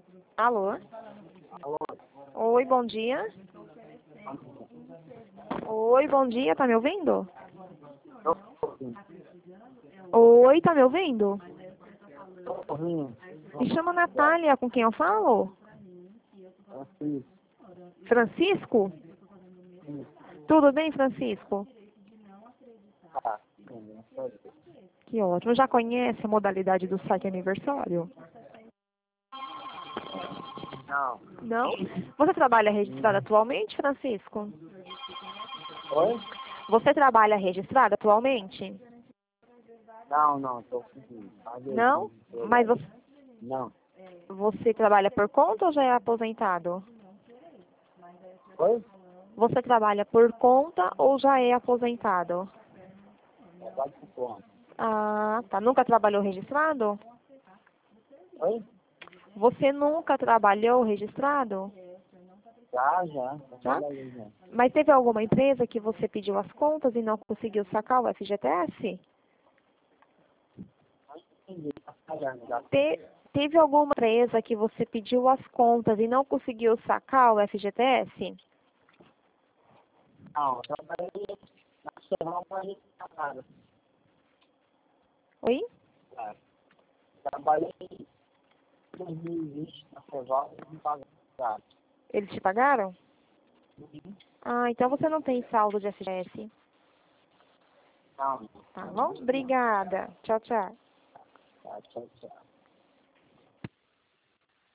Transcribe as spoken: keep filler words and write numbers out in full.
Alô? Alô? Oi, bom dia. Oi, bom dia, tá me ouvindo? Oi, tá me ouvindo? Tô ouvindo. Me chamo Natália, com quem eu falo? Assim, Francisco? sim, Tudo bem, Francisco? tá. Sim, não sei. Que ótimo. Já conhece a modalidade do saque aniversário? Não. Não? Você trabalha registrado atualmente, Francisco? Oi? Você trabalha registrado atualmente? Não, não, tô conseguindo. Não? Mas você, Não. você trabalha por conta ou já é aposentado? Oi? Você trabalha por conta ou já é aposentado? Trabalho por conta. Ah, tá. Nunca trabalhou registrado? Oi? Você nunca trabalhou registrado? Já, já. Já? Trabalhei já. Mas teve alguma empresa que você pediu as contas e não conseguiu sacar o F G T S? Entendi. Tá pagando já. Te- teve alguma empresa que você pediu as contas e não conseguiu sacar o F G T S? Não, eu trabalhei na Serrão pra gente pagar. Oi? Claro. Trabalhei em dois mil e vinte na Serval e me pagaram. Eles te pagaram? Uhum. Ah, então você não tem saldo de F G T S. Não, Tá não. bom? Obrigada. Tchau, tchau. Tá, tchau, tchau.